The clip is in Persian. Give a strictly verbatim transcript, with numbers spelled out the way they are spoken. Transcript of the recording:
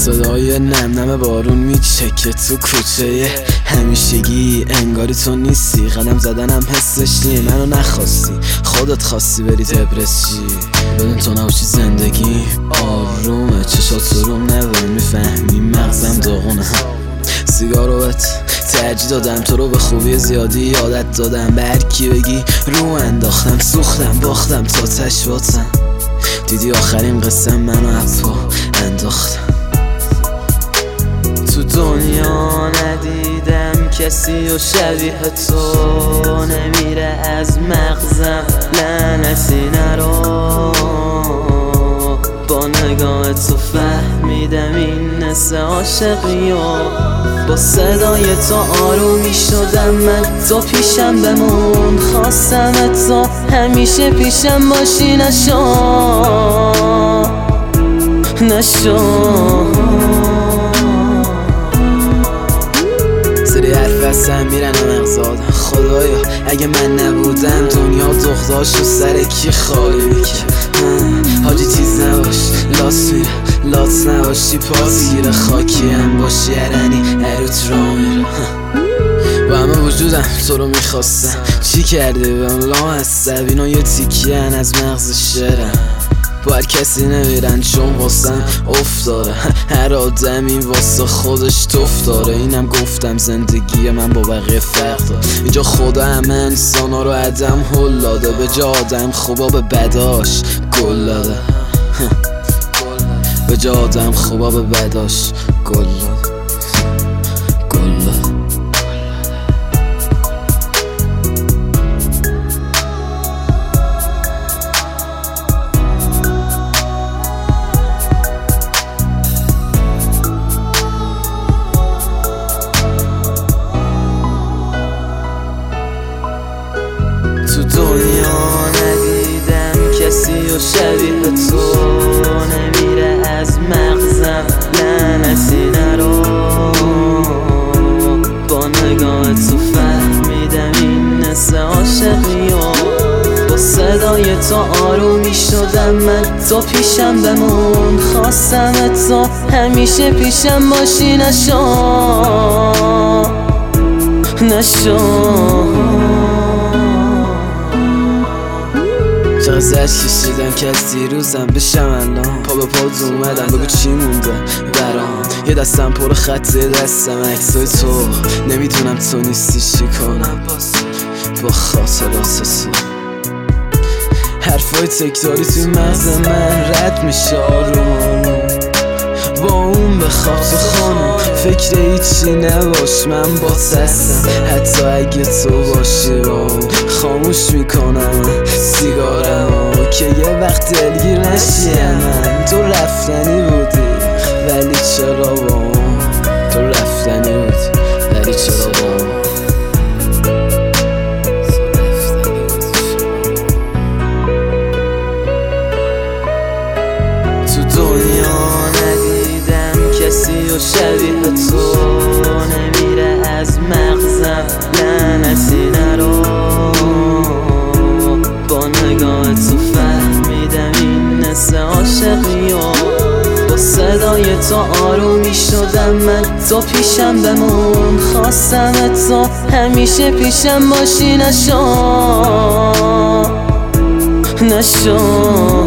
صدای نم نم بارون میچکه تو کوچه همیشگی، انگاری تو نیستی. قدم زدنم حسش نی، منو نخواستی، خودت خواستی بری تبرس چی. بدون تو نباشی زندگی آرومه، چشات روم نبن میفهمی مغزم داغونه. سیگارو بهت ترجیح دادم، تو رو به خوبی زیادی عادت دادم. به هر کی بگی رو انداختم، سوختم باختم تا تش باتم. دیدی آخرین قسم منو اپا انداختم. تو دنیا ندیدم کسی و شبیه تو، نمیره از مغزم لعنتی نرو. با نگاه تو فهمیدم این نسه عاشقی و با صدای تو آرومی شدم من. تو پیشم بمون، خواستم تو همیشه پیشم باشی. نشو نشو سری حرف هستم میرن مغزادم. خدایا اگه من نبودم دنیا دختاشو سر کی خالی میکرد. حاجی چیز نباش، لاس میره لات نباشی، پاس گیره خاکی هم باشی، ارنی اروت را میره. با همه وجودم تو رو میخواستم، چی کرده بهم لام هستم. اینا یه تیکیه هن از مغز شعرم، با هر کسی نمیرن چون واسم افتاره. هر آدم این واسه خودش توف داره. اینم گفتم زندگی من با بقیه فرق داره. اینجا خدا همه انسانا رو عدم هل داده، به جا آدم خوبا به بداش گل داده. به جا آدم خوبا به بداش گل داده. گل داده. تو دنیا ندیدم کسی و شبیه تو، نمیره از مغزم لعنتی نرو. با نگاه تو فهمیدم این نسه عاشقی و با صدای تو آرومی شدم من. تو پیشم بمون، خواستم تو همیشه پیشم باشی. نشو نشو چقدر زشت کشیدم که از دیروزم بشم الان. پا به پا اومدم، بگو چی مونده برام. یه دستم پر خط، یه دستم عکسای تو. نمیدونم تو نیستی چی کنم با خاطرات تو. حرفای تکراری توی مغز من رد میشه آروم آروم. با اون بخواب تو خانم، فکر هیچی نباش، من با هستم. حتی اگه تو باشی با اون خاموش میکنم سیگارم که یه وقت دلگیر نشی. من تو رفتنی بودی ولی چرا با اون؟ تو رفتنی بودی ولی چرا با اون؟ تو دنیا ندیدم کسی و شبیه تو، نمیره از مغزم لعنتی نرو. با نگاه تو فهمیدم این نسه عاشقی و با صدای تو آرومی شدم من. تو پیشم بمون، خواستم تو همیشه پیشم باشی. نشو نشو